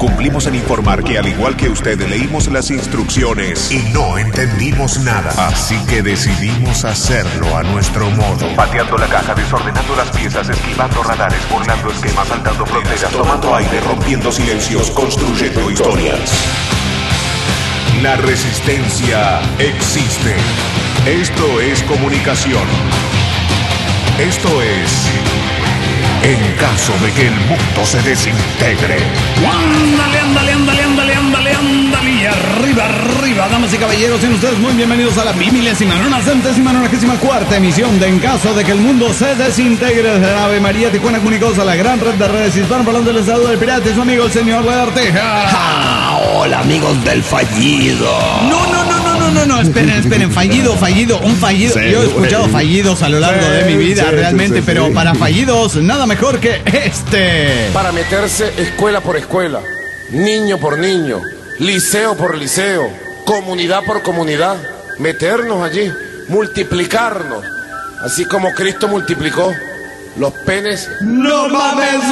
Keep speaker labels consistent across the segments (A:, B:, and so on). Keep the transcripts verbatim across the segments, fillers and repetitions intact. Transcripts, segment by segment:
A: Cumplimos en informar que al igual que usted leímos las instrucciones y no entendimos nada. Así que decidimos hacerlo a nuestro modo. Pateando la caja, desordenando las piezas, esquivando radares, burlando esquemas, saltando fronteras, tomando aire, rompiendo silencios, construyendo historias. La resistencia existe. Esto es comunicación. Esto es... en caso de que el mundo se desintegre.
B: Ándale, ándale, ándale, ándale, ándale, ándale. Y arriba, arriba, damas y caballeros, sean ustedes muy bienvenidos a la bimilésima, nona centésima, nonagésima cuarta emisión de En caso de que el mundo se desintegre, de la Ave María Tijuana Comunicosa, la gran red de redes hispanoparlantes. Les saluda el pirata y su amigo el señor Arteja.
C: Ah, hola amigos del fallido.
B: No, no, no, no, no, no, no, esperen, esperen, fallido, fallido, un fallido.
C: Sí,
B: Yo he escuchado
C: güey.
B: fallidos a lo largo
C: Sí,
B: de mi vida,
C: sí,
B: realmente,
C: sí, sí,
B: pero
C: sí.
B: para fallidos, nada mejor que este.
D: Para meterse escuela por escuela, niño por niño, liceo por liceo, comunidad por comunidad, meternos allí, multiplicarnos, así como Cristo multiplicó los penes.
B: ¡No mames,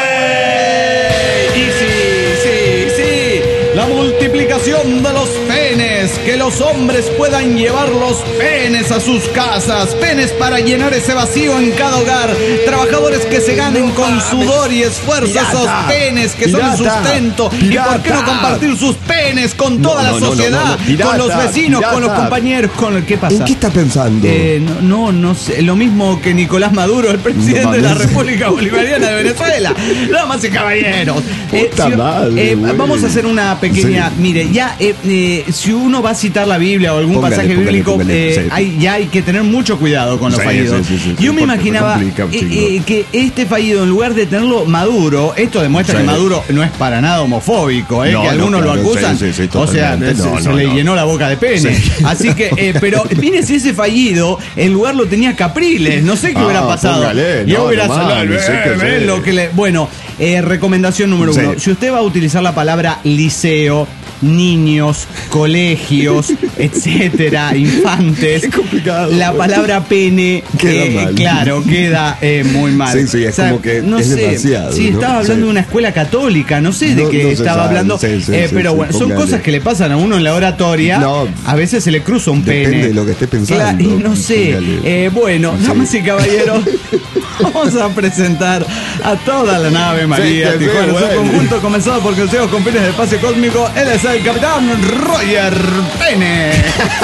B: güey! Y sí, sí, sí. La multiplicación de los penes. Que los hombres puedan llevar los penes a sus casas. Penes para llenar ese vacío en cada hogar. Trabajadores que se ganen
C: No
B: con
C: mames.
B: sudor y esfuerzo
C: Pirata.
B: esos penes que son el
C: Pirata.
B: sustento.
C: Pirata.
B: ¿Y por qué no compartir sus penes con
C: No,
B: toda
C: no,
B: la
C: no, no,
B: sociedad?
C: no, no. Pirata,
B: con los vecinos,
C: pirata.
B: con los compañeros, con el... ¿Qué pasa?
C: ¿En qué está pensando?
B: Eh, no, no, no sé. Lo mismo que Nicolás Maduro, el presidente
C: No
B: de la
C: mames.
B: República Bolivariana de Venezuela. Damas y caballeros.
C: Puta
B: si-
C: madre,
B: eh,
C: güey.
B: vamos a hacer una pequeña.
C: Sí.
B: Mire, ya, eh, eh, si uno va a citar la Biblia o algún
C: Póngale,
B: pasaje
C: póngale,
B: bíblico,
C: póngale,
B: eh,
C: sí.
B: hay, ya hay que tener mucho cuidado con los
C: Sí,
B: fallidos.
C: sí, sí, sí,
B: Yo me
C: porque
B: imaginaba
C: se complica un
B: eh,
C: chingo.
B: eh, que este fallido, en lugar de tenerlo Maduro, esto demuestra
C: Sí.
B: que Maduro no es para nada homofóbico, eh,
C: No,
B: que
C: no,
B: algunos
C: claro,
B: lo acusan.
C: sí, sí, sí,
B: o sea,
C: totalmente.
B: se,
C: No,
B: se
C: no,
B: le
C: no.
B: llenó la boca de pene.
C: Sí.
B: Así que, eh, pero mire si ese fallido, en lugar lo tenía Capriles, no sé qué
C: Ah,
B: hubiera pasado.
C: póngale,
B: y
C: no,
B: hubiera
C: no
B: sonado,
C: mames, sí
B: eh,
C: que
B: eh,
C: sí.
B: lo que le- bueno, eh, recomendación número
C: Sí.
B: uno. Si usted va a utilizar la palabra liceo, niños, colegios, etcétera, infantes,
C: Qué complicado,
B: la
C: güey.
B: palabra pene,
C: Queda
B: eh,
C: mal.
B: claro, queda eh, muy mal.
C: Sí, sí, es como que
B: no
C: es
B: sé,
C: demasiado,
B: sí,
C: ¿no?
B: estaba hablando
C: Sí.
B: de una escuela católica, no sé de
C: No-
B: qué
C: no se
B: estaba
C: sabe,
B: hablando,
C: sí, sí,
B: eh,
C: sí,
B: pero
C: sí,
B: bueno, son
C: póngale.
B: cosas que le pasan a uno en la oratoria.
C: No.
B: A veces se le cruza un
C: Depende
B: pene.
C: de lo que esté pensando.
B: Claro, y no sé,
C: Póngale.
B: eh, bueno,
C: Sí.
B: damas y caballeros, vamos a presentar a toda la nave María
C: Sí, que
B: Tijuana,
C: sí,
B: su
C: bueno.
B: conjunto comenzado por consejos con fines del espacio cósmico. Él es el capitán Roger Pene.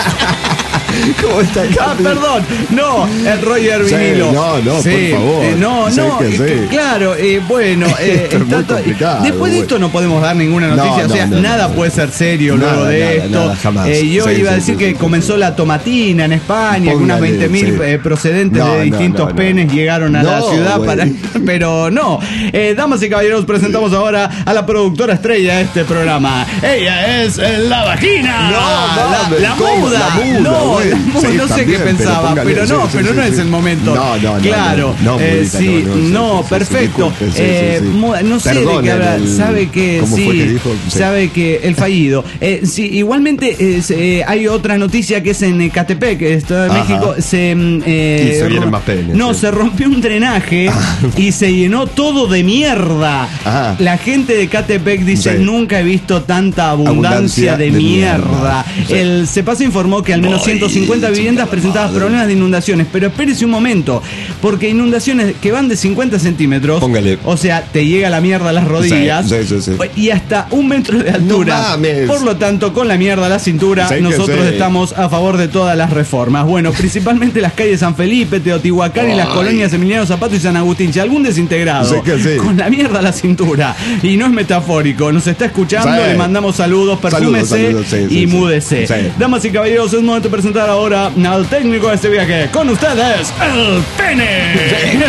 C: ¿Cómo está el
B: Ah,
C: Capi?
B: perdón, no, el Roger
C: Sí,
B: Vinilo.
C: no, no,
B: Sí,
C: por favor.
B: eh, no,
C: Sé
B: no,
C: que
B: eh,
C: sí.
B: claro, eh, bueno, eh,
C: Esto es
B: está
C: muy
B: to-
C: complicado,
B: después de
C: güey.
B: esto no podemos dar ninguna
C: No,
B: noticia, o
C: no,
B: sea,
C: no,
B: nada
C: no.
B: puede ser serio
C: Nada,
B: luego de
C: nada,
B: esto.
C: nada, jamás.
B: Eh, yo
C: Sí,
B: iba a
C: sí,
B: decir
C: sí,
B: que
C: sí,
B: comenzó
C: sí.
B: la tomatina en España, que unas
C: Póngale,
B: veinte mil
C: sí.
B: eh, procedentes
C: No,
B: de
C: no,
B: distintos
C: no, no.
B: penes llegaron a la
C: No,
B: ciudad
C: güey.
B: para, pero no. Eh, damas y caballeros, presentamos ahora a la productora estrella de este programa. Ella es eh, la vagina.
C: No,
B: la,
C: mames,
B: la
C: ¿cómo?
B: muda.
C: La muda,
B: no,
C: güey.
B: la muda,
C: Sí,
B: no sé
C: también,
B: qué
C: pero
B: pensaba,
C: póngale,
B: pero
C: sí,
B: no,
C: sí,
B: pero
C: sí,
B: no
C: sí.
B: es el momento.
C: No, no, no,
B: claro,
C: no, no,
B: eh,
C: mudita,
B: sí,
C: no, no, sí,
B: no,
C: sí, sí,
B: perfecto.
C: disculpe, sí, sí,
B: Eh,
C: sí.
B: mu- no sé de
C: Perdón,
B: qué habla.
C: el-
B: Sabe que
C: ¿cómo
B: sí,
C: fue que dijo? Sí.
B: sabe que el fallido. Eh, sí, igualmente es, eh, hay otra noticia que es en Ecatepec, Estado de
C: Ajá.
B: México. Se, mm, eh,
C: Y se vienen
B: ro-
C: más penes,
B: No,
C: sí.
B: se rompió un drenaje y se llenó todo de mierda.
C: Ajá.
B: La gente de Ecatepec dice:
C: Sí.
B: nunca he visto tanta abundancia,
C: Abundancia
B: de,
C: de
B: mierda.
C: mierda. Sí.
B: El CEPAS informó que al menos
C: Ay,
B: ciento cincuenta viviendas
C: chica
B: presentaban
C: madre.
B: problemas de inundaciones. Pero espérese un momento, porque inundaciones que van de cincuenta centímetros,
C: Póngale.
B: o sea, te llega la mierda a las rodillas,
C: Sí, sí, sí, sí.
B: y hasta un metro de altura.
C: No mames.
B: Por lo tanto, con la mierda a la cintura,
C: Sí que
B: nosotros
C: sí.
B: estamos a favor de todas las reformas. Bueno, principalmente las calles San Felipe, Teotihuacán y las
C: Ay.
B: colonias Emiliano Zapata y San Agustín. Si algún desintegrado
C: Sí que sí.
B: con la mierda a la cintura, y no es metafórico, nos está escuchando,
C: Sí.
B: le mandamos saludos, perfúmese
C: Saludos, saludos, sí,
B: y
C: sí, sí.
B: múdese.
C: Sí.
B: Damas y caballeros, es momento de presentar ahora al técnico de este viaje. Con ustedes, el pene.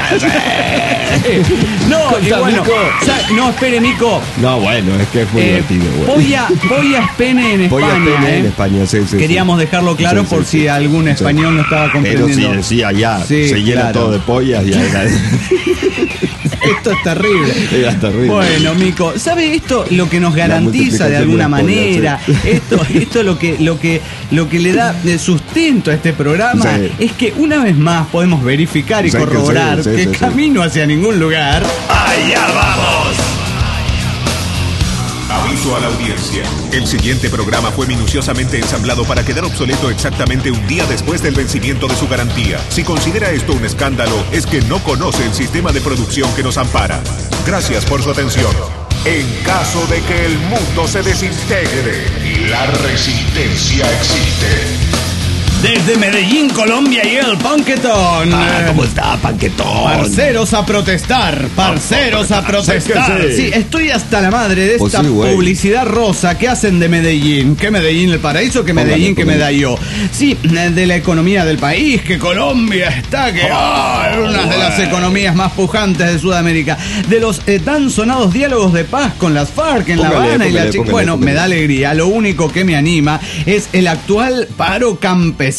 B: No, y
C: Contá,
B: bueno,
C: Mico.
B: sa- no, espere, Mico.
C: No, bueno, es que es muy
B: Eh,
C: divertido, güey.
B: Polla, Polla es pene en
C: Polla
B: España.
C: pene
B: eh.
C: en España, sí, sí.
B: Queríamos
C: sí.
B: dejarlo claro
C: Sí, sí,
B: por
C: sí.
B: si algún
C: Sí.
B: español no estaba
C: Pero
B: comprendiendo.
C: si decía ya,
B: Sí,
C: se llena
B: claro.
C: todo de pollas y ahí
B: Esto es terrible.
C: Era terrible.
B: Bueno, Mico, ¿sabe esto lo que nos garantiza de
C: multiplicación
B: alguna
C: de las
B: manera?
C: pollas, sí.
B: Esto, esto lo que, lo que, lo que le da eh, sustento a este programa
C: Sí.
B: es que una vez más podemos verificar y
C: Sí, que
B: corroborar
C: sí, sí,
B: que
C: sí, sí.
B: camino hacia ningún lugar.
A: Allá vamos. aviso a la audiencia. El siguiente programa fue minuciosamente ensamblado para quedar obsoleto exactamente un día después del vencimiento de su garantía. Si considera esto un escándalo, es que no conoce el sistema de producción que nos ampara. Gracias por su atención. En caso de que el mundo se desintegre y la resistencia existe.
B: Desde Medellín, Colombia, llega el Panquetón.
C: Ah, ¿cómo está, Panquetón?
B: Parceros a protestar, parceros a protestar.
C: Acérquense.
B: Sí, estoy hasta la madre de
C: Pues
B: esta
C: sí, güey.
B: publicidad rosa que hacen de Medellín. Que Medellín el paraíso, que
C: Póngale,
B: Medellín que
C: póngale.
B: Medalló. Sí, de la economía del país, que Colombia está, que ah, es una de las economías más pujantes de Sudamérica. De los eh, tan sonados diálogos de paz con las FARC en La
C: Póngale,
B: Habana y la
C: póngale,
B: Chi-
C: póngale,
B: Bueno,
C: póngale.
B: me da alegría. Lo único que me anima es el actual paro campesino.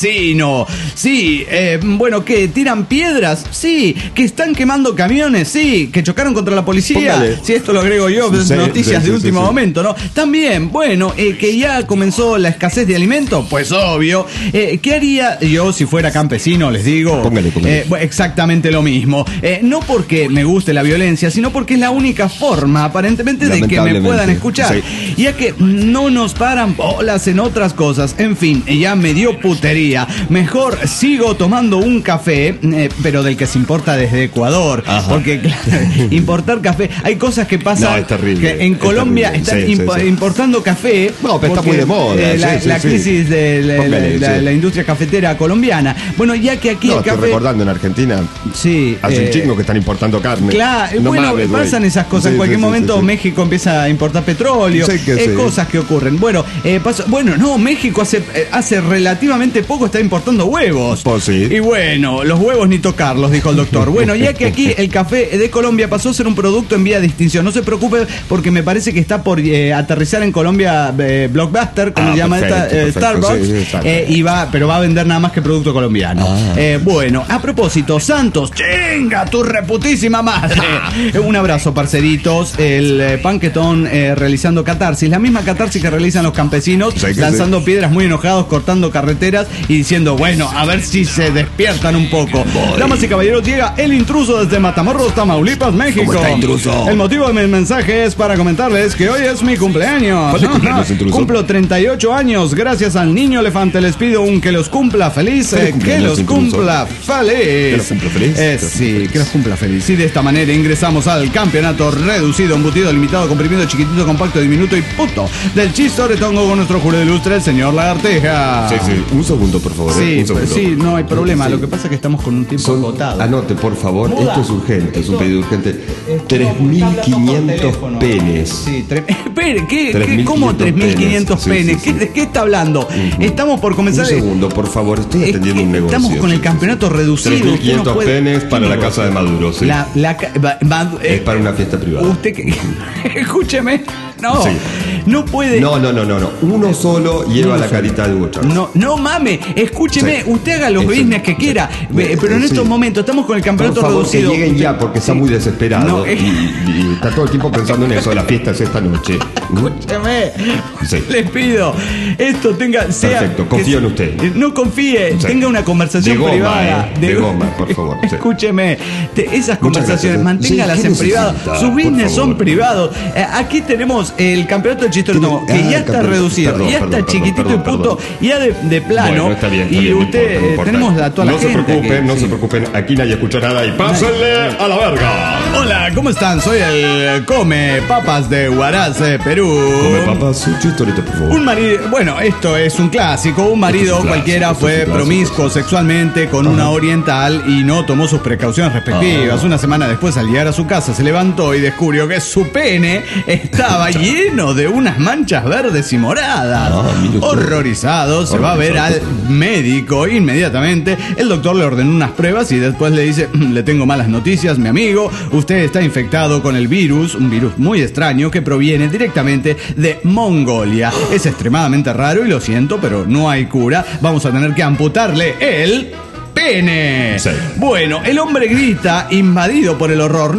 B: Sí, eh, bueno, ¿qué? ¿Tiran piedras? Sí. ¿Que están quemando camiones? Sí. ¿Que chocaron contra la policía?
C: Póngale.
B: Sí, esto lo agrego yo,
C: Sí,
B: noticias
C: sí,
B: de
C: sí,
B: último
C: sí, sí.
B: momento, ¿no? También, bueno, eh, que ya comenzó la escasez de alimentos, pues obvio. Eh, ¿Qué haría yo si fuera campesino? Les digo.
C: Póngale, póngale.
B: Eh, bueno, exactamente lo mismo. Eh, no porque me guste la violencia, sino porque es la única forma, aparentemente, de que me
C: Lamentablemente,
B: puedan escuchar.
C: sí.
B: Ya que no nos paran bolas en otras cosas. En fin, ya me dio putería. Mejor sigo tomando un café, eh, pero del que se importa desde Ecuador.
C: Ajá.
B: Porque, claro, importar café. Hay cosas que pasan.
C: No, es terrible,
B: Que en
C: es
B: Colombia
C: terrible.
B: están
C: Sí, sí,
B: impo-
C: sí.
B: importando café.
C: No, pero está
B: porque,
C: muy de moda,
B: eh, la,
C: sí, sí,
B: la
C: sí.
B: crisis de la,
C: Póngale,
B: la-
C: sí.
B: la industria cafetera colombiana. Bueno, ya que aquí
C: No,
B: el
C: estoy
B: café.
C: recordando en Argentina.
B: Sí.
C: Hace
B: eh,
C: un chingo que están importando carne.
B: Claro,
C: No
B: bueno,
C: mames, güey.
B: pasan esas cosas.
C: Sí,
B: en cualquier
C: sí, sí,
B: momento
C: sí, sí.
B: México empieza a importar petróleo.
C: Sí, que
B: eh,
C: sí.
B: Cosas que ocurren. Bueno, eh, pasó- bueno, no, México hace, eh, hace relativamente poco está importando huevos.
C: Pues sí.
B: Y bueno, los huevos ni tocarlos, dijo el doctor. Bueno, ya que aquí el café de Colombia pasó a ser un producto en vía de extinción. No se preocupe porque me parece que está por eh, aterrizar en Colombia eh, Blockbuster, como
C: Ah,
B: se llama
C: perfecto,
B: esta, eh,
C: perfecto.
B: Starbucks.
C: Sí, sí, Starbucks.
B: eh, y va, pero va a vender nada más que producto colombiano.
C: Ah.
B: Eh, bueno, a propósito, Santos, chinga tu reputísima madre. Un abrazo, parceritos. El eh, Panquetón eh, realizando catarsis, la misma catarsis que realizan los campesinos,
C: Sí, que
B: lanzando
C: sí.
B: piedras muy enojados, cortando carreteras y diciendo, bueno, a ver si se despiertan un poco. Damas y caballeros, llega el intruso desde Matamoros, Tamaulipas, México.
C: ¿Cómo está, intruso?
B: El motivo de mi mensaje es para comentarles que hoy es mi cumpleaños.
C: ¿Cuál es tu cumpleaños,
B: Ajá.
C: intruso?
B: Cumplo treinta y ocho años. Gracias al niño elefante les pido un que los cumpla feliz.
C: Feliz
B: eh, que
C: cumpleaños,
B: los
C: intruso.
B: cumpla feliz.
C: Que los cumpla feliz.
B: Eh,
C: Que los
B: sí,
C: cumpla feliz.
B: que los cumpla feliz. Y de esta manera ingresamos al campeonato reducido, embutido, limitado, comprimido, chiquitito, compacto, diminuto y puto del chistoretongo con nuestro jurado ilustre, el señor Lagarteja.
C: Sí, sí. Un segundo, por favor.
B: Sí,
C: eh, un segundo.
B: sí, no hay problema.
C: Sí.
B: Lo que pasa es que estamos con un tiempo
C: Son-
B: agotado.
C: Anote, por favor.
B: Muda.
C: Esto es urgente, es un
B: Esto-
C: pedido urgente.
B: Esto
C: tres
B: está
C: mil
B: hablando por
C: quinientos
B: teléfono.
C: penes.
B: Sí, tre- espere, ¿qué,
C: tres
B: qué,
C: mil
B: ¿cómo
C: quinientos
B: tres mil quinientos
C: penes?
B: penes?
C: Sí, sí,
B: ¿Qué-
C: sí.
B: ¿De qué está hablando? Estamos por comenzar.
C: Un segundo, por favor. Estoy
B: Es
C: atendiendo
B: que
C: un negocio.
B: estamos con el
C: Sí,
B: campeonato
C: sí, sí.
B: reducido.
C: tres mil
B: Usted no
C: quinientos
B: puede-
C: penes para
B: ¿Qué
C: la
B: negocio?
C: casa de Maduro, sí.
B: La, la ca- va- va- eh,
C: Es para una fiesta privada.
B: Usted que. Escúcheme. No.
C: Sí.
B: No puede.
C: No, no, no, no, no. Uno solo lleva
B: Uno
C: la
B: solo.
C: carita de Hugo Chávez.
B: No, no mame, escúcheme,
C: Sí.
B: usted haga los
C: Eso,
B: business que
C: sí.
B: quiera,
C: Sí.
B: ve- pero en
C: Sí.
B: estos momentos estamos con el
C: Por
B: campeonato
C: favor,
B: reducido.
C: que lleguen
B: Usted-
C: ya porque está
B: Sí.
C: muy desesperado
B: No, eh.
C: y, y está todo el tiempo pensando en eso. La fiesta es esta noche.
B: Escúcheme,
C: Sí.
B: les pido, esto tenga, sea.
C: Perfecto,
B: que
C: confío en
B: se-
C: usted.
B: No confíe,
C: Sí.
B: tenga una conversación
C: De goma,
B: privada.
C: eh, de goma, por favor, sí.
B: Escúcheme, te- esas conversaciones,
C: gracias.
B: manténgalas
C: Sí, ¿qué
B: en privado.
C: necesita?
B: Sus
C: Por
B: business son
C: favor.
B: privados. Eh, aquí tenemos el campeonato de chistoretongo, que
C: Ah,
B: ya
C: el
B: está
C: campeonato.
B: reducido,
C: Perdón,
B: ya
C: perdón,
B: está
C: perdón,
B: chiquitito
C: perdón,
B: y puto,
C: perdón.
B: ya de, de plano.
C: Bueno, está bien, está
B: y
C: bien, no
B: usted,
C: importa, no
B: eh,
C: importa.
B: tenemos a toda la
C: No
B: gente.
C: se preocupen,
B: aquí,
C: no
B: sí.
C: se preocupen. Aquí nadie escucha nada y pásenle a la verga.
B: Hola, ¿cómo están? Soy el Come Papas de Huaraz, eh, Perú.
C: Come papas, un chistorito, por favor.
B: Un marido, bueno, esto es un clásico. Un marido
C: Esto es un
B: cualquiera
C: clásico,
B: fue
C: esto es un clásico,
B: promiscuo
C: sí.
B: sexualmente con una oriental y no tomó sus precauciones respectivas.
C: Ah.
B: Una semana después, al llegar a su casa, se levantó y descubrió que su pene estaba lleno de unas manchas verdes y moradas.
C: Ah, mire usted.
B: Horrorizado, se va a ver al
C: Horrorizado.
B: médico inmediatamente. El doctor le ordenó unas pruebas y después le dice, le tengo malas noticias, mi amigo. Usted está infectado con el virus, un virus muy extraño que proviene directamente de Mongolia. Es extremadamente raro y lo siento, pero no hay cura. Vamos a tener que amputarle el pene.
C: Sí.
B: Bueno, el hombre grita, invadido por el horror. ¡No!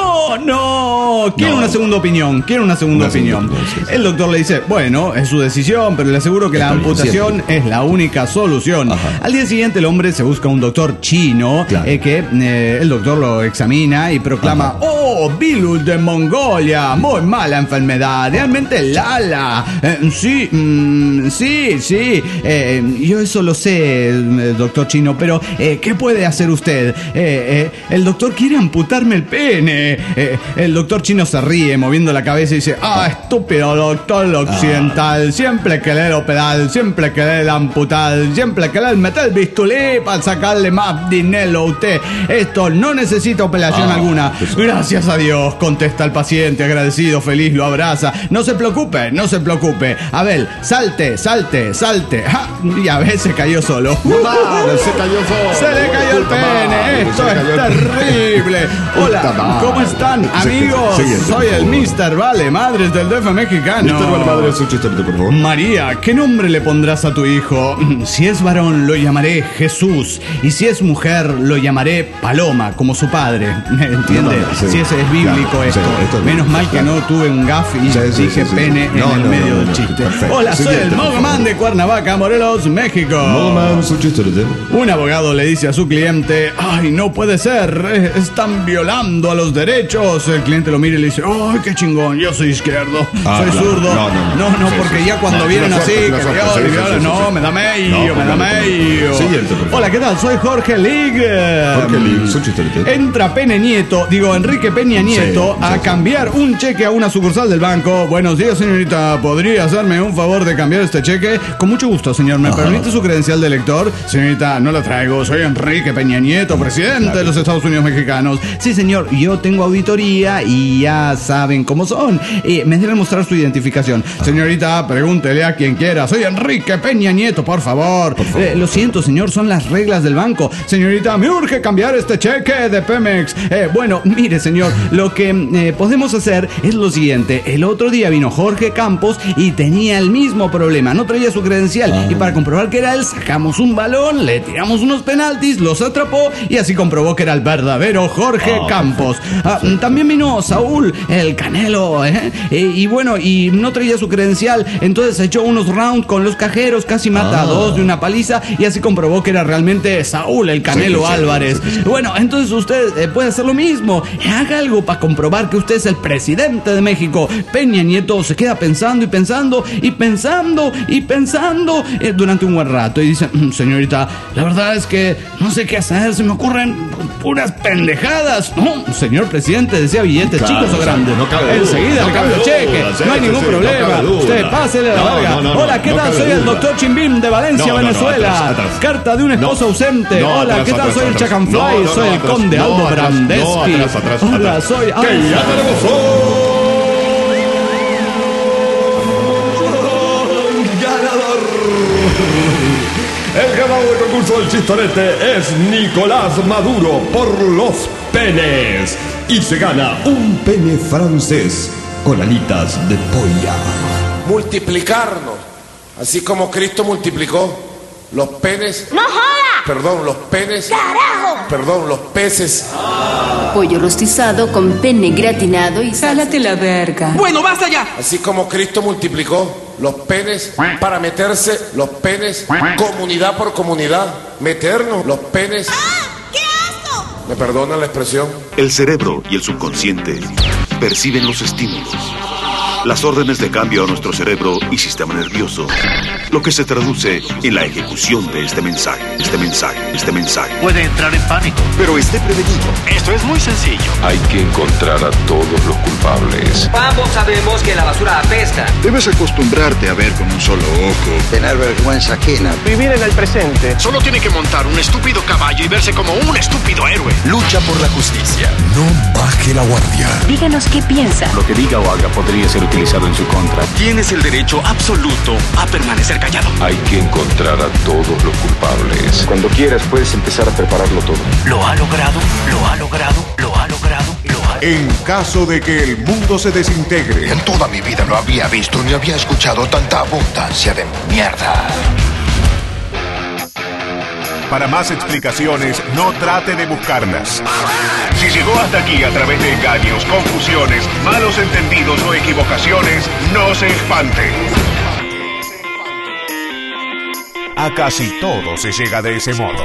B: no, no. Quiero
C: No.
B: una segunda opinión. Quiero una segunda
C: Una segunda
B: opinión.
C: opinión, sí, sí.
B: El doctor le dice, bueno, es su decisión, pero le aseguro que la
C: Está bien,
B: amputación
C: siempre.
B: es la única solución.
C: Ajá.
B: Al día siguiente el hombre se busca un doctor chino,
C: Claro.
B: eh, que eh, el doctor lo examina y proclama,
C: Ajá.
B: oh, virus de Mongolia, muy mala enfermedad, realmente Lala. Eh, sí, mm, sí, sí, eh, yo eso lo sé, eh, doctor chino, pero eh, ¿qué puede hacer usted? Eh, eh, el doctor quiere amputarme el pene. Eh, el doctor chino se ríe moviendo la cabeza y dice, ah, estúpido doctor occidental, siempre querer operar, siempre querer amputar, siempre querer meter el bistulí para sacarle más dinero a usted. Esto no necesita operación
C: Ah,
B: alguna.
C: eso.
B: Gracias a Dios, contesta el paciente, agradecido, feliz, lo abraza. No se preocupe, no se preocupe. Abel, salte, salte, salte. ¡Ja! Y Abel se cayó solo.
C: Madre, se cayó solo.
B: Se le cayó el
C: Puta
B: pene,
C: madre,
B: esto
C: se le
B: es
C: cayó el
B: terrible.
C: Puta
B: Hola,
C: madre.
B: ¿cómo están,
C: Sí,
B: amigos?
C: siguiente,
B: Soy
C: por
B: el
C: favor.
B: mister Vale Madres del D F mexicano.
C: mister Vale Madre, su chiste, por favor.
B: María, ¿qué nombre le pondrás a tu hijo? Si es varón, lo llamaré Jesús. Y si es mujer, lo llamaré Paloma, como su padre. ¿Entiende?
C: No, no, sí.
B: Si es, es bíblico
C: Claro,
B: esto.
C: sí, esto es
B: Menos
C: bíblico,
B: mal que
C: claro.
B: no tuve un gaf y
C: Sí, sí,
B: dije
C: sí, sí.
B: pene
C: No,
B: en el
C: no,
B: medio
C: no,
B: del
C: no,
B: chiste.
C: perfecto.
B: Hola, soy
C: Siguiente,
B: el
C: por
B: Mogman
C: favor.
B: de Cuernavaca, Morelos, México.
C: Mogman, su chiste, ¿de?
B: Un abogado le dice a su cliente, ay, no puede ser, eh, están violando a los derechos. El cliente lo mira y le dice, ay, qué chingón, yo soy izquierdo,
C: Ah,
B: soy
C: claro.
B: zurdo.
C: No, no, no.
B: no, no,
C: Sí,
B: porque
C: sí.
B: ya cuando
C: No,
B: vienen
C: tiene
B: así,
C: suerte,
B: que
C: tiene suerte.
B: violan,
C: Sí, sí,
B: violan,
C: sí,
B: no,
C: sí.
B: me da medio,
C: No,
B: me da
C: póngale,
B: medio.
C: póngale. Siguiente, por favor.
B: Hola, ¿qué tal? Soy Jorge Ligue.
C: Jorge Ligue, su chiste, ¿de?
B: Entra Peña Nieto, digo, Enrique Peña Nieto,
C: Sí,
B: a
C: sí.
B: cambiar un cheque a una sucursal del banco. Buenos días, señorita, ¿podría hacerme un favor de cambiar este cheque? Con mucho gusto, señor. ¿Me
C: Ajá.
B: permite su credencial de lector? Señorita, no la traigo. Soy Enrique Peña Nieto, presidente de los Estados Unidos mexicanos. Sí, señor, yo tengo auditoría y ya saben cómo son. Eh, me deben mostrar su identificación. Señorita, pregúntele a quien quiera. Soy Enrique Peña Nieto, por favor. Eh, lo siento, señor, son las reglas del banco. Señorita, me urge cambiar este cheque de Pemex. Eh, bueno, mire, señor, lo que eh, podemos hacer es lo siguiente. El otro día vino Jorge Campos y tenía el mismo problema. No traía su credencial.
C: Ah.
B: Y para comprobar que era él, sacamos un balón, le tiramos unos penaltis, los atrapó y así comprobó que era el verdadero Jorge
C: Ah,
B: Campos. Ah, también vino Saúl, el Canelo, ¿eh? Eh, y bueno, y no traía su credencial, entonces echó unos rounds con los cajeros, casi mata a
C: Ah.
B: dos de una paliza y así comprobó que era realmente Saúl, el Canelo
C: Sí, sí, sí,
B: Álvarez.
C: sí, sí, sí.
B: Bueno, entonces usted eh, puede hacer lo mismo. Haga algo para comprobar que usted es el presidente de México. Peña Nieto se queda pensando y pensando y pensando y pensando eh, durante un buen rato y dice, "Mm, señorita, la verdad es que no sé qué hacer, se me ocurren puras pendejadas. No, señor presidente, desea billetes
C: Claro,
B: chicos o grandes.
C: no cabe duda,
B: Enseguida
C: no
B: le
C: cabe
B: cambio
C: duda,
B: cheque,
C: sí,
B: no hay
C: sí,
B: ningún
C: sí, no
B: problema.
C: cabe duda.
B: Usted pásele a la
C: No,
B: verga.
C: no, no, no,
B: Hola, ¿qué
C: no
B: tal?
C: cabe
B: Soy el
C: duda.
B: doctor Chimbim de Valencia,
C: No, no, no,
B: Venezuela.
C: atrás, atrás.
B: Carta de un esposo
C: No.
B: ausente.
C: No,
B: Hola,
C: atrás,
B: ¿qué tal?
C: atrás,
B: Soy el
C: atrás.
B: Chacanfly,
C: No, no,
B: soy
C: no,
B: el
C: atrás.
B: conde
C: No,
B: Aldo
C: atrás,
B: Brandeschi.
C: no, atrás, atrás,
B: Hola,
C: atrás.
B: soy
C: Que
B: Alfa.
C: ya tenemos un ganador. El ganador del concurso del chistorete es Nicolás Maduro por los penes. Y se gana un pene francés con alitas de polla.
D: Multiplicarnos, así como Cristo multiplicó los penes.
E: ¡No joda!
D: Perdón, los penes.
E: ¡Carajo!
D: Perdón, los peces.
F: Pollo rostizado con pene gratinado y
G: Sálate la verga.
H: Bueno, basta ya.
D: Así como Cristo multiplicó los penes para meterse los penes comunidad por comunidad. Meternos los penes.
E: ¡Qué asco!
D: ¿Me perdonan la expresión?
I: El cerebro y el subconsciente perciben los estímulos, las órdenes de cambio a nuestro cerebro y sistema nervioso, lo que se traduce en la ejecución de este mensaje, este mensaje, este mensaje.
J: Puede entrar en pánico.
I: Pero esté prevenido.
J: Esto es muy sencillo.
K: Hay que encontrar a todos los culpables.
H: Ambos sabemos que la basura apesta.
L: Debes acostumbrarte a ver con un solo ojo.
M: Tener vergüenza ajena.
H: Vivir en el presente.
J: Solo tiene que montar un estúpido caballo y verse como un estúpido héroe.
A: Lucha por la justicia. No baje la guardia.
F: díganos qué piensa.
K: Lo que diga o haga podría ser utilizado en su contra.
J: Tienes el derecho absoluto a permanecer callado.
K: Hay que encontrar a todos los culpables. Cuando quieras puedes empezar a prepararlo todo.
J: Lo ha logrado, lo ha logrado, lo ha logrado, lo ha
A: En caso de que el mundo se desintegre,
M: En toda mi vida no había visto ni había escuchado tanta abundancia de mierda.
A: Para más explicaciones, no trate de buscarlas. Si llegó hasta aquí a través de engaños, confusiones, malos entendidos o equivocaciones, no se espante. A casi todo se llega de ese modo.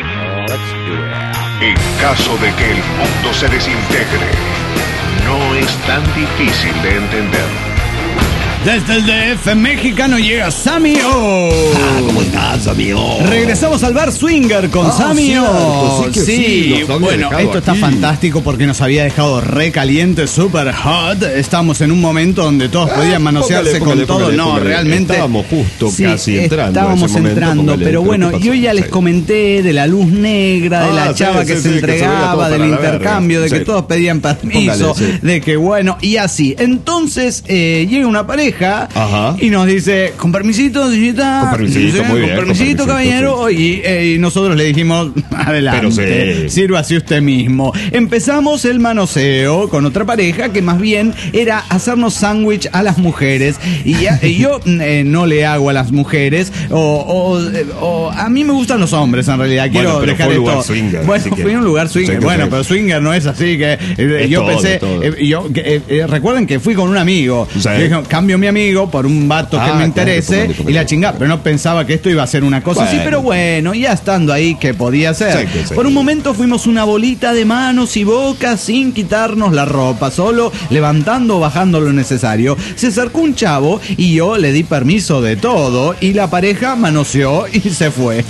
A: En caso de que el mundo se desintegre, no es tan difícil de entender.
B: Desde el D F mexicano llega Sammy O.
C: Ah, ¿cómo estás, Sammy O?
B: Regresamos al bar Swinger con ah, Sammy O.
C: Sí,
B: sí,
C: sí
B: bueno, esto
C: aquí.
B: Está fantástico porque nos había dejado re caliente, super hot. Estamos en un momento donde todos ah, podían manosearse póngale, con póngale, todo. Póngale, no, póngale. realmente.
C: Estábamos justo sí, casi entrando.
B: Estábamos momento, entrando, póngale, pero bueno, yo ya les comenté de la luz negra, de ah, la chava sí, que sí, se sí, entregaba, que se del intercambio, de que sí. todos pedían permiso, póngale, sí. de que bueno, y así. Entonces eh, llega una pareja. Ajá. Y nos dice, con permisito, señorita.
C: Con permisito,
B: dice,
C: muy bien.
B: Con permisito, caballero. Sí. Y, eh, y nosotros le dijimos, adelante, sí. sírvase usted mismo. Empezamos el manoseo con otra pareja que más bien era hacernos sándwich a las mujeres. Y, ya, y yo eh, no le hago a las mujeres, o, o, o a mí me gustan los hombres, en realidad. Quiero
C: bueno,
B: dejar esto.
C: Swinger,
B: bueno, fui a un lugar swinger. Sí, bueno, sí. pero swinger no es así que eh, yo todo, pensé. Eh, yo, eh, eh, recuerden que fui con un amigo. Sí. Y dije, cambio mi amigo por un vato ah, que me interese claro, póngale, póngale, y la chingada, pero no pensaba que esto iba a ser una cosa bueno. así, pero bueno, ya estando ahí que podía ser. Sí, sí, por un momento fuimos una bolita de manos y bocas sin quitarnos la ropa, solo levantando o bajando lo necesario. Se acercó un chavo y yo le di permiso de todo y la pareja manoseó y se fue.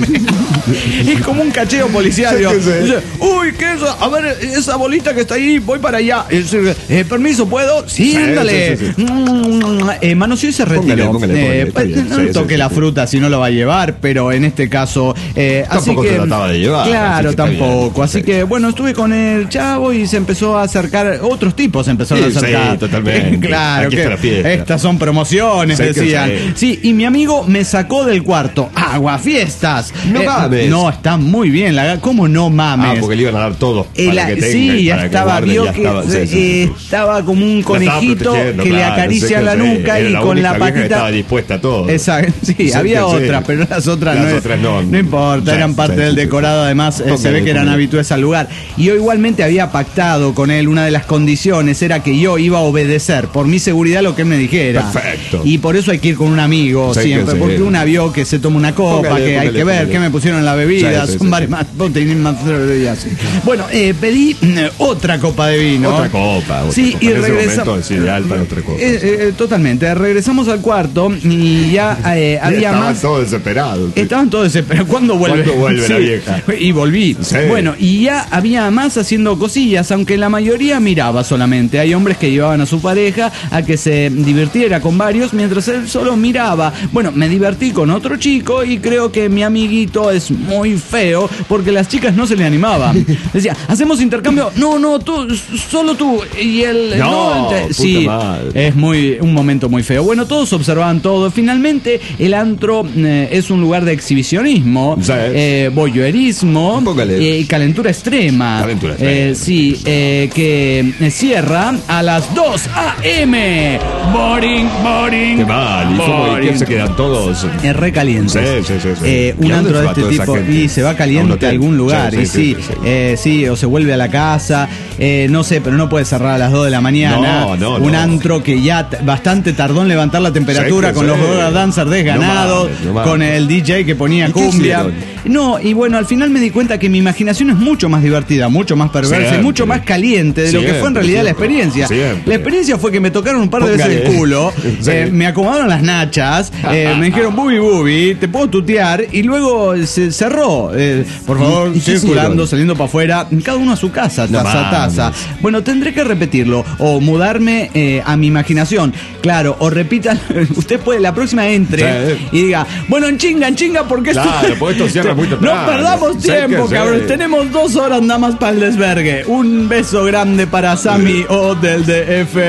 B: Es como un cacheo policial. Sí, sí. Dice, uy, ¿qué es eso? A ver, esa bolita que está ahí, voy para allá. Eh, ¿Permiso puedo? Sí, sí ándale. Sí, sí, sí. Eh, manoseó y se retiró. Póngale, póngale, póngale, eh, no sí, toque sí, la sí, fruta sí. si no lo va a llevar, pero en este caso eh,
C: tampoco
B: así que,
C: se trataba de llevar.
B: Claro, así tampoco. Bien, así sí. que bueno, estuve con el chavo y se empezó a acercar, otros tipos se empezaron sí, a acercar.
C: Sí, totalmente.
B: Claro, que estas son promociones, sí, decían. Sí, y mi amigo me sacó del cuarto. Agua fiestas.
C: No eh, mames.
B: No, está muy bien. La, ¿Cómo no mames?
C: Ah, porque le iban a dar todo. Para
B: la,
C: que tenga,
B: sí, ya estaba,
C: que
B: vio
C: ya
B: que
C: estaba, sí, sí,
B: eh,
C: sí.
B: estaba como un conejito que claro, le acaricia la nuca y
C: la
B: con la patita.
C: Estaba dispuesta a todo.
B: Exacto, sí, sí había sí. otras, pero las otras,
C: las
B: no,
C: otras no,
B: no importa, sí, eran parte sí, del sí, decorado, además eh, se ve que eran habituales al lugar. Y yo igualmente había pactado con él, una de las condiciones era que yo iba a obedecer por mi seguridad lo que él me dijera.
C: Perfecto.
B: Y por eso hay que ir con un amigo sí, siempre, sí, porque sí. una vio que se toma una copa, póngale, que póngale, hay que ver qué me pusieron en la bebida, sí, sí, son sí, varias más, más bebidas. Bueno, eh, pedí eh, otra copa de vino.
C: Otra copa. Otra
B: sí,
C: copa.
B: y regresamos.
C: Es ideal para otra cosa.
B: Eh, eh, totalmente. Regresamos al cuarto y ya eh, había
C: Estaban
B: más.
C: Estaban todos desesperados.
B: Sí. Estaban todos desesperados. ¿Cuándo vuelve?
C: ¿Cuándo vuelve
B: sí.
C: la vieja?
B: Y volví. Sí. Bueno, y ya había más haciendo cosillas, aunque la mayoría miraba solamente. Hay hombres que llevaban a su pareja a que se divirtiera con varios, mientras él solo miraba. Bueno, me divertí con otro chico y creo que mi amiguito es muy feo porque las chicas no se le animaban. Decía, ¿hacemos intercambio? No, no, tú, solo tú. Y él,
C: no,
B: no te, sí, madre. Es muy, un momento muy feo. Bueno, todos observaban todo. Finalmente, el antro eh, es un lugar de exhibicionismo, eh, voyeurismo y eh, calentura extrema.
C: Calentura extrema.
B: Eh, sí, eh, que cierra a las dos a eme Boring, boring.
C: Qué mal. ¿Y cómo y se quedan todos?
B: Es re caliente.
C: Sí, sí, sí, sí.
B: Eh, un antro de este tipo y se va caliente a, a algún lugar. Sí, sí, y sí, sí, sí. Eh, sí, o se vuelve a la casa. Eh, no sé, pero no puede cerrar a las dos de la mañana.
C: No, no,
B: un
C: no.
B: antro que ya t- bastante tardó en levantar la temperatura, sí, con sí. los Goga Dancers desganados, no mames, no con el D J que ponía cumbia. No, y bueno, al final me di cuenta que mi imaginación es mucho más divertida, mucho más perversa siempre. y mucho más caliente de siempre, lo que fue en realidad siempre. la experiencia. Siempre. La experiencia fue que me tocaron un par de Póngale. veces el culo, sí. eh, me acomodaron las nachas, eh, me dijeron bubi bubi, te puedo tutear, y luego se cerró. Eh, por favor, ¿Y, y circulando, saliendo para afuera, cada uno a su casa, no taza a taza. Bueno, tendré que repetirlo, o mudarme eh, a mi imaginación. Claro, o repitan, usted puede, la próxima entre sí. y diga, bueno, en chinga, en chinga, porque
C: claro,
B: esto...
C: porque esto cierra muy temprano.
B: No perdamos tiempo, cabrón. Sí. Tenemos dos horas nada más para el desvergue. Un beso grande para Sammy O del D F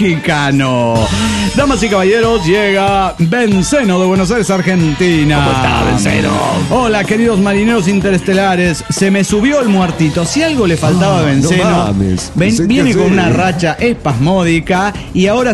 B: mexicano. Damas y caballeros, llega Benceno de Buenos Aires, Argentina.
C: ¿Cómo está, Benceno?
B: Hola, queridos marineros interestelares. Se me subió el muertito. Si algo le faltaba a Benceno,
C: no mames.
B: ven, viene con una racha espasmódica y ahora se le sube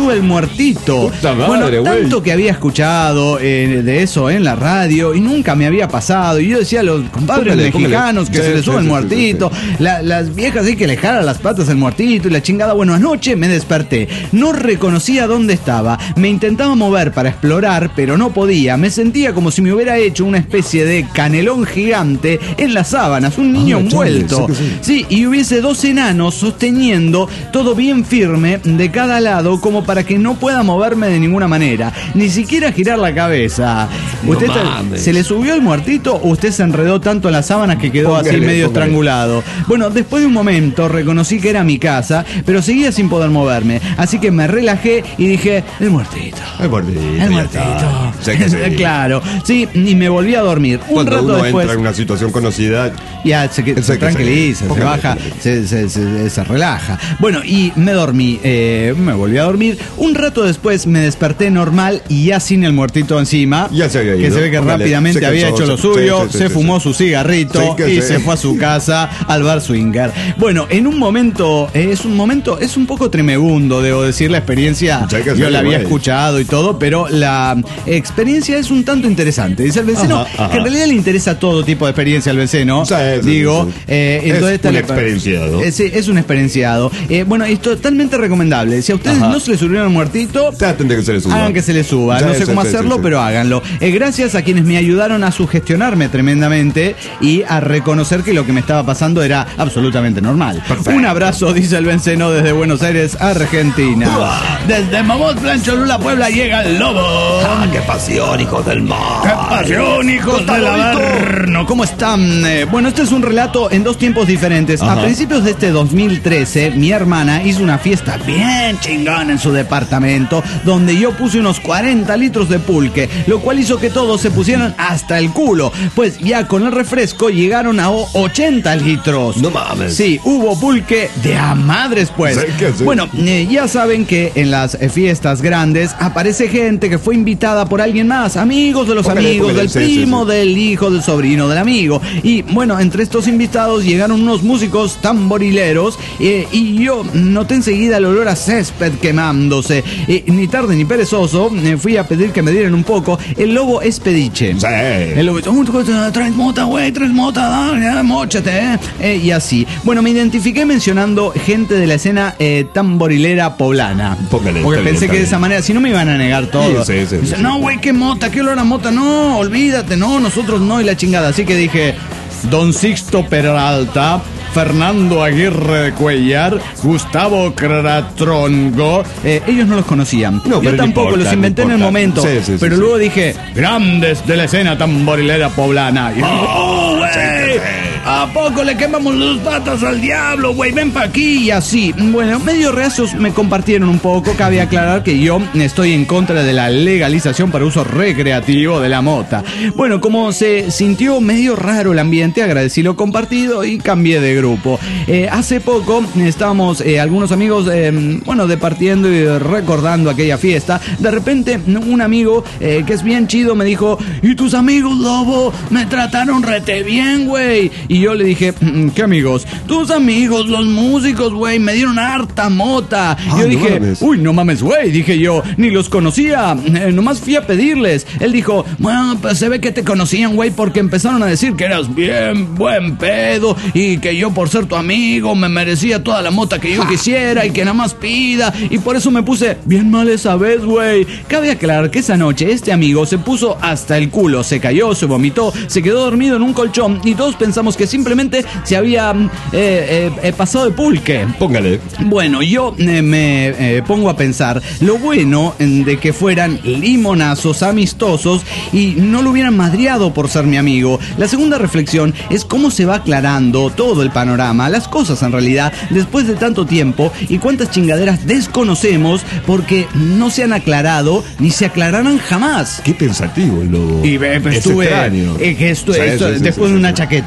B: sube el muertito.
C: Puta madre,
B: bueno,
C: güey.
B: tanto que había escuchado eh, de eso en la radio y nunca me había pasado. Y yo decía a los compadres
C: Póngale,
B: mexicanos
C: póngale.
B: que
C: Sí,
B: se le
C: sí,
B: sube el
C: sí,
B: muertito,
C: sí, sí.
B: La, las viejas hay que le jalan las patas al muertito y la chingada. Bueno, anoche me desperté, no reconocía dónde estaba, me intentaba mover para explorar, pero no podía. Me sentía como si me hubiera hecho una especie de canelón gigante en las sábanas, un niño
C: Ah,
B: envuelto.
C: chale, sí que
B: Sí, y hubiese dos enanos sosteniendo todo bien firme de cada lado como para que no pueda moverme de ninguna manera, ni siquiera girar la cabeza.
C: No
B: ¿Usted está-
C: mames.
B: se le subió el muertito o usted se enredó tanto en las sábanas que quedó así
C: Póngale,
B: medio
C: póngale.
B: estrangulado? Bueno, después de un momento reconocí que era mi casa, pero seguía sin poder moverme, así que me relajé y dije, el muertito.
C: El muertito.
B: El
C: ya
B: muertito.
C: está. Sé que sí.
B: Claro, sí, y me volví a dormir. Un
C: Cuando
B: rato
C: uno
B: después
C: entra en una situación conocida,
B: ya se, que-
C: Sé
B: se
C: que
B: tranquiliza,
C: sí.
B: se
C: Póngale,
B: baja,
C: póngale.
B: se, se- se- se relaja. Bueno, y me dormí, eh, me volví a dormir. Un rato después me desperté normal y ya sin el muertito encima.
C: Ya se había
B: Que
C: ido.
B: se ve que
C: Póngale,
B: rápidamente
C: se
B: había
C: cansó,
B: hecho lo
C: se-
B: suyo,
C: sí, sí,
B: se
C: sí,
B: fumó
C: sí.
B: su cigarrito
C: Sí, que
B: y
C: sí.
B: se fue a su casa al bar swinger. Bueno, en un momento, eh, es un momento, es un poco tremebundo, debo decir, la experiencia.
C: Sí, que sí,
B: Yo la había
C: güey.
B: escuchado y todo, pero la experiencia es un tanto interesante. Dice el vecino
C: Ajá, ajá.
B: que en realidad le interesa todo tipo de experiencia al vecino.
C: Sí, sí,
B: Digo,
C: sí, sí.
B: eh,
C: Es
B: entonces esta
C: un
B: le-
C: experienciado.
B: Eh, sí, es un experienciado. Eh, bueno, es totalmente recomendable. Si a ustedes
C: Ajá.
B: no se les subieron el muertito,
C: traten de que se les suba.
B: hagan que se les suba.
C: Sí,
B: No sé
C: sí,
B: cómo
C: sí,
B: hacerlo,
C: sí, sí.
B: pero háganlo. Eh, gracias a quienes me ayudaron a sugestionarme tremendamente y a reconocer que lo que me estaba pasando era absolutamente normal.
C: Perfecto.
B: Un abrazo, dice el Benceno desde Buenos Aires, Argentina. Desde Mamot, Plan Cholula, Puebla, llega el lobo.
C: ¡Ah, qué pasión, hijos del mar!
B: ¡Qué pasión, hijos del Averno! ¿Cómo están? Eh, bueno, este es un relato en dos tiempos diferentes.
C: Ajá.
B: A principios de este dos mil trece, mi hermana hizo una fiesta bien chingona en su departamento, donde yo puse unos cuarenta litros de pulque, lo cual hizo que todos se pusieran hasta el culo. Pues ya con el refresco llegaron a o- ochenta litros.
C: No mames.
B: Sí, hubo pulque de a madres, pues.
C: Sí, que sí.
B: Bueno, eh, ya saben que en las eh, fiestas grandes aparece gente que fue invitada por alguien más, amigos de los
C: Póngale,
B: amigos,
C: póngale,
B: del
C: sí,
B: primo,
C: sí, sí.
B: del hijo, del sobrino, del amigo. Y bueno, entre estos invitados llegaron unos músicos tamborileros eh, y yo noté enseguida el olor a césped quemándose. Eh, ni tarde ni perezoso, eh, fui a pedir que me dieran un poco. El lobo es pediche.
C: Sí.
B: El lobo, "Oh, traes mota, güey, traes mota, dale, móchate, eh". Eh, y así. Bueno, me identifiqué mencionando gente de la escena eh, tamborilera poblana.
C: Póngale,
B: Porque
C: está bien,
B: pensé
C: está
B: que de
C: bien.
B: esa manera, si no me iban a negar todo.
C: Sí, sí, sí,
B: Dice,
C: sí,
B: no,
C: sí.
B: güey, qué mota, qué olor a mota. No, olvídate, no, nosotros no, y la chingada. Así que dije, Don Sixto Peralta, Fernando Aguirre de Cuellar, Gustavo Cratrongo. Eh, ellos no los conocían.
C: No,
B: Yo
C: pero no
B: tampoco,
C: importa,
B: los
C: no
B: inventé en el
C: importa.
B: momento.
C: Sí, sí, sí,
B: pero
C: sí.
B: luego dije, grandes de la escena tamborilera poblana. Y ¡oh, güey! ¿A poco le quemamos las patas al diablo, güey? Ven pa' aquí y así. Bueno, medio reacios me compartieron un poco. Cabe aclarar que yo estoy en contra de la legalización para uso recreativo de la mota. Bueno, como se sintió medio raro el ambiente, agradecí lo compartido y cambié de grupo. Eh, hace poco estábamos eh, algunos amigos, eh, bueno, departiendo y recordando aquella fiesta. De repente, un amigo eh, que es bien chido me dijo, ¿y tus amigos, lobo? Me trataron rete bien, güey. Y yo le dije, "Mm, ¿qué amigos? Tus amigos, los músicos, güey, me dieron harta mota".
C: Ah,
B: yo
C: no
B: dije,
C: mames.
B: uy, no mames, güey, dije yo, ni los conocía, eh, nomás fui a pedirles. Él dijo, bueno, pues se ve que te conocían, güey, porque empezaron a decir que eras bien buen pedo y que yo por ser tu amigo me merecía toda la mota que yo quisiera y que nada más pida, y por eso me puse bien mal esa vez, güey. Cabe aclarar que esa noche este amigo se puso hasta el culo, se cayó, se vomitó, se quedó dormido en un colchón y todos pensamos que simplemente se había eh, eh, eh, pasado de pulque.
C: Póngale.
B: Bueno, yo eh, me eh, pongo a pensar lo bueno mm, de que fueran limonazos amistosos y no lo hubieran madreado por ser mi amigo. La segunda reflexión es cómo se va aclarando todo el panorama, las cosas en realidad, después de tanto tiempo y cuántas chingaderas desconocemos porque no se han aclarado ni se aclararán jamás.
C: Qué pensativo el lobo.
B: Y ve, pues,
C: Es
B: estuve,
C: extraño.
B: eh, que esto,
C: Sí,
B: esto-
C: sí, sí,
B: después
C: sí,
B: de una
C: sí.
B: chaqueta esto.
C: Ah,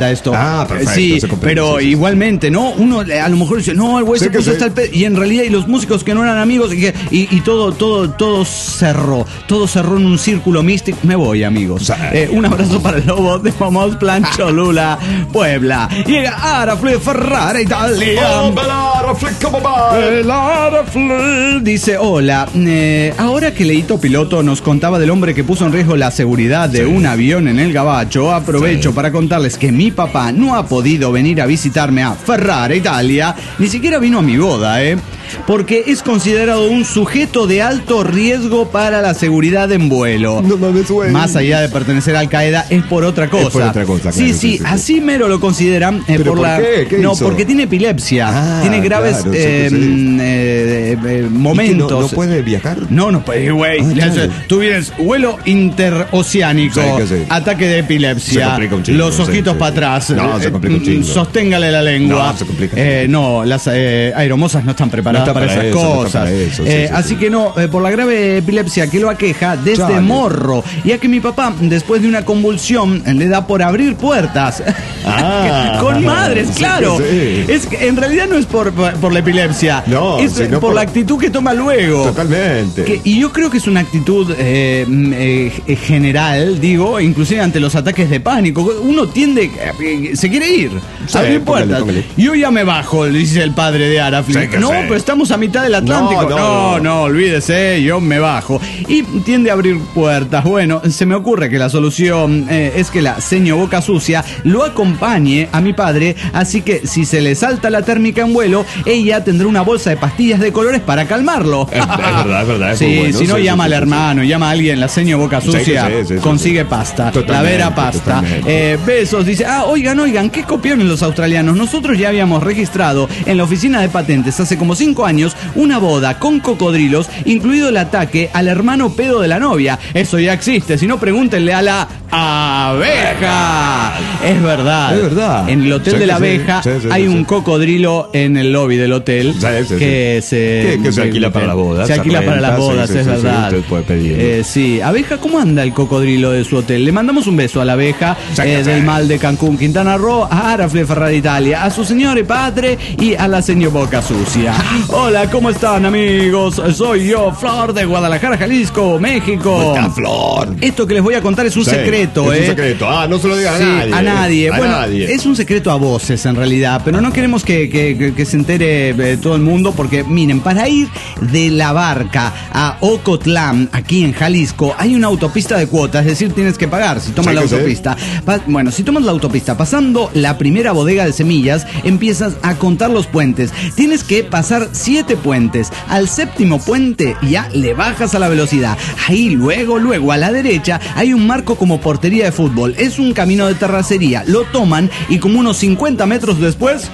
C: Ah, perfecto.
B: Sí, pero
C: sí, sí,
B: igualmente, ¿no? Uno a lo mejor dice, no, el güey
C: sí,
B: se puso hasta el pedo. Y en realidad, y los músicos que no eran amigos, y, que, y, y todo, todo, todo cerró. Todo cerró en un círculo místico. Me voy, amigos. Sí. Eh, un abrazo para el lobo de Momos Plan Cholula, Puebla. Llega Arafle Ferrara, Italia.
C: Oh,
B: El Arafle dice, hola, eh, ahora que Leito Piloto nos contaba del hombre que puso en riesgo la seguridad de sí. un avión en el Gabacho, aprovecho sí. para contarles que mi papá no ha podido venir a visitarme a Ferrara, Italia, ni siquiera vino a mi boda, ¿eh? Porque es considerado un sujeto de alto riesgo para la seguridad en vuelo.
C: No mames, güey.
B: Más allá de pertenecer a Al Qaeda, es por otra cosa.
C: Es por otra cosa, claro,
B: sí, sí,
C: sí, sí,
B: así sí. mero lo consideran. Eh,
C: ¿Pero
B: por,
C: por
B: la...
C: qué? ¿Qué
B: no,
C: hizo?
B: porque tiene epilepsia. Ah, tiene graves
C: claro,
B: eh,
C: sí, sí.
B: Eh, eh, momentos.
C: No, ¿No puede viajar?
B: No, no puede, güey. Ah, claro. Tú vienes vuelo interoceánico, sí, sí. ataque de epilepsia, chingo, los ojitos sí, para sí. atrás.
C: No, se complica un chingo.
B: Sosténgale la lengua.
C: No, se complica.
B: Eh, no, las eh, aeromosas no están preparadas no está para, para esas eso, cosas. No para eso, sí, eh, sí, así sí. que no, eh, por la grave epilepsia que lo aqueja desde Chale. morro, ya que mi papá, después de una convulsión, le da por abrir puertas. Ah, con madres, sí, claro. Sí. Es que en realidad no es por, por, por la epilepsia, no, es por, por la actitud que toma luego.
C: Totalmente.
B: Que, y yo creo que es una actitud eh, eh, general, digo, inclusive ante los ataques de pánico. Uno tiende, eh, se quiere ir, sí, abrir puertas. Póngale, póngale. Yo ya me bajo, le dice el padre de Arafle. Sí, no, sé. pero estamos a mitad del Atlántico. No, no, no, no, no, olvídese, yo me bajo. Y tiende a abrir puertas. Bueno, se me ocurre que la solución eh, es que la seño Boca Sucia lo acompañe a mi padre, así que si se le salta la térmica en vuelo, ella tendrá una bolsa de pastillas de colores para calmarlo.
C: Es, es verdad, es verdad. Es
B: sí,
C: bueno,
B: si no
C: sí,
B: llama
C: sí,
B: al
C: sí,
B: hermano,
C: sí.
B: llama a alguien, la seño Boca Sucia, sí, sí, sí, consigue sí, sí. pasta, totalmente, la vera pasta. Eh, besos, dice, ah, oigan, oigan, qué copiones los australianos. Nosotros ya habíamos registrado en la oficina de patentes hace como cinco años una boda con cocodrilos, incluido el ataque al hermano pedo de la novia. Eso ya existe, si no pregúntenle a la abeja. Es verdad.
C: Es verdad.
B: En el hotel
C: sí,
B: de la
C: sí,
B: abeja
C: sí, sí,
B: hay
C: sí,
B: un
C: sí.
B: cocodrilo en el lobby del hotel sí, sí, que,
C: sí.
B: Se,
C: que, que se alquila para las bodas.
B: Se alquila para las bodas, sí, sí, es sí, verdad.
C: Sí, puede pedir, ¿no?
B: eh, sí, abeja, ¿cómo anda el cocodrilo de su hotel? Le mandamos un beso a la abeja eh, del mal de Cancún, Quintana Roo, a Arafle Ferrara Italia, a su señor padre y a la señor Boca Sucia. Hola, ¿cómo están, amigos? Soy yo, Flor de Guadalajara, Jalisco, México.
C: Está Flor.
B: Esto que les voy a contar es un sí, secreto,
C: es
B: ¿eh?
C: un secreto. Ah, no se lo digan
B: sí,
C: a nadie.
B: A nadie.
C: A
B: bueno,
C: nadie.
B: Es un secreto a voces en realidad, pero no queremos que, que, que, que se entere eh, todo el mundo porque, miren, para ir de La Barca a Ocotlán, aquí en Jalisco, hay una autopista de cuotas, es decir, tienes que pagar si tomas sí, la autopista. Pa- bueno, si tomas la autopista, pasando la primera bodega de semillas, empiezas a contar los puentes. Tienes que pasar siete puentes. Al séptimo puente ya le bajas a la velocidad. Ahí luego, luego a la derecha hay un marco como portería de fútbol. Es un camino de terracería. Lo toman y como unos cincuenta metros después,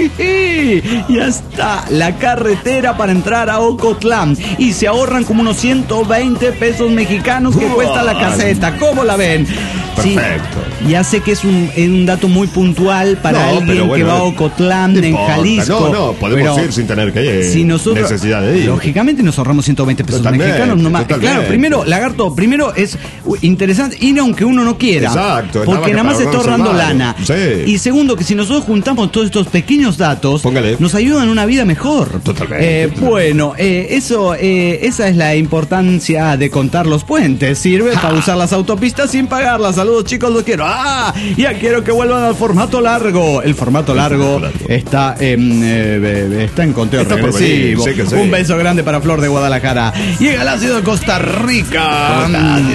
B: ya está la carretera para entrar a Ocotlán. Y se ahorran como unos ciento veinte pesos mexicanos que cuesta la caseta. ¿Cómo la ven?
C: Perfecto.
B: Sí, ya sé que es un, es un dato muy puntual para
C: no,
B: alguien
C: bueno,
B: que va a Ocotlán
C: no
B: en
C: importa.
B: Jalisco.
C: No, no, podemos ir sin tener que ir.
B: Si nosotros,
C: necesidad de ir.
B: Lógicamente nos ahorramos ciento veinte pesos
C: totalmente,
B: mexicanos nomás.
C: Totalmente.
B: Claro, primero, Lagarto, primero es interesante ir aunque uno no quiera.
C: Exacto.
B: Porque nada más se está ahorrando lana.
C: Sí.
B: Y segundo, que si nosotros juntamos todos estos pequeños datos,
C: Póngale.
B: nos ayudan a una vida mejor.
C: Totalmente.
B: Eh, bueno, eh, eso, eh, esa es la importancia de contar los puentes. Sirve ja. para usar las autopistas sin pagarlas. Saludos, chicos, los quiero. ¡Ah! Ya quiero que vuelvan al formato largo. El formato largo, el formato largo. Está, eh, eh, está en conteo está regresivo. Sí, sí. Un beso grande para Flor de Guadalajara. Llega el ácido de Costa Rica.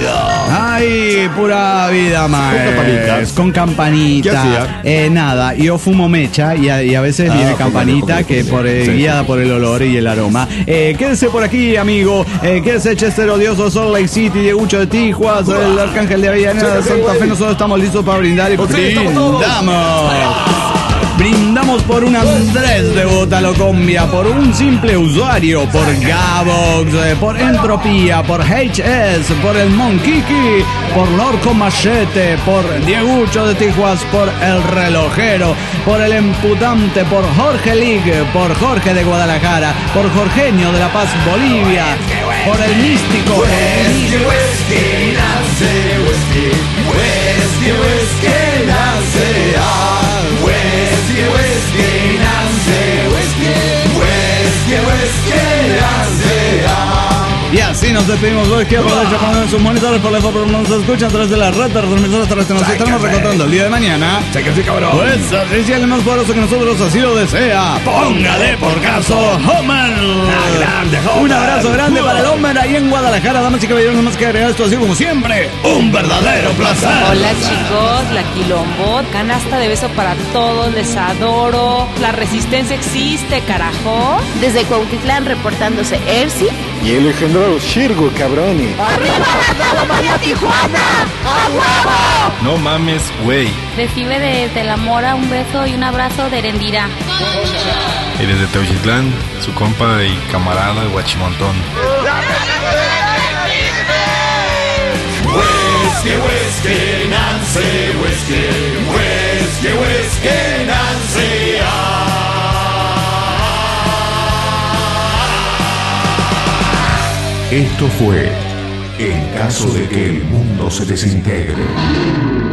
B: Ay, pura vida, más.
C: Con campanitas.
B: Con campanita.
C: ¿Qué hacía?
B: Eh, nada, yo fumo mecha y a, y a veces ah, viene campanita póngale, póngale, que por, eh, sí, guiada sí. por el olor y el aroma. Eh, quédese por aquí, amigo. Eh, quédese Chester Odioso, Salt Lake City, Diegucho de Tijuas, uh, el Arcángel de Avellaneda, de Santa Fe. Nosotros estamos listos para brindar y pues sí, brindamos. Brindamos por un Andrés de Botalocombia, por un simple usuario, por Gabox, por Entropía, por H S, por el Monquiqui, por Lorco Machete, por Diegucho de Tijuas, por el Relojero, por el Emputante, por Jorge League, por Jorge de Guadalajara, por Jorgeño de La Paz, Bolivia, por el Místico, por el Místico. Whisky, whisky, whisky, whisky, whisky, nos despedimos hoy. Que aprovecha poner sus monitores por la por nos escuchan a través de la red de retransmisoras terrestres. Nos estaremos recontando el día de mañana.
C: Chéquese, cabrón.
B: Pues así el más poderoso que nosotros así lo desea. Póngale por caso, Homer.
C: Ah, grande, Homer.
B: Un abrazo grande para el Homer ahí en Guadalajara. Damas y caballeros, no más que agregar esto así como siempre. Un verdadero placer.
G: Hola chicos, la Quilombo. Canasta de beso para todos, les adoro. La resistencia existe, carajo.
F: Desde Cuautitlán reportándose Ersi.
N: Y el legendario Shirgo, cabroni.
E: ¡Arriba la María Tijuana! ¡A huevo!
O: No mames, güey.
P: Recibe desde la Mora un beso y un abrazo de Erendira.
O: Y desde Teuchitlán, su compa y camarada Guachimontón.
C: Whisky, whisky, Nancy, whisky, whisky, whisky, Nancy.
A: Esto fue En caso de que el mundo se desintegre.